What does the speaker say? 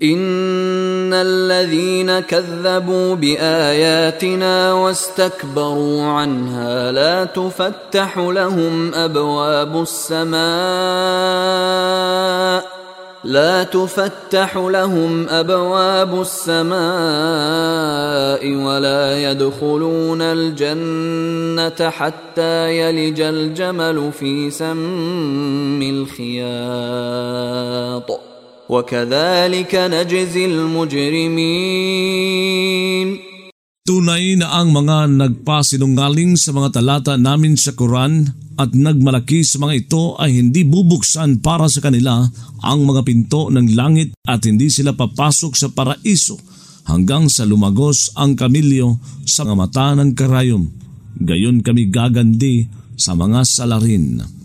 إن الذين كذبوا بآياتنا واستكبروا عنها لا تفتح لهم أبواب السماء ولا يدخلون الجنة حتى يلج الجمل في سم الخياط وكذلك نجزي المجرمين. Tunay na ang mga nagpasinungaling sa mga talata namin sa Quran at nagmalaki sa mga ito ay hindi bubuksan para sa kanila ang mga pinto ng langit at hindi sila papasok sa paraiso hanggang sa lumagos ang kamilyo sa mga mata ng karayom. Gayon kami gagandi sa mga salarin.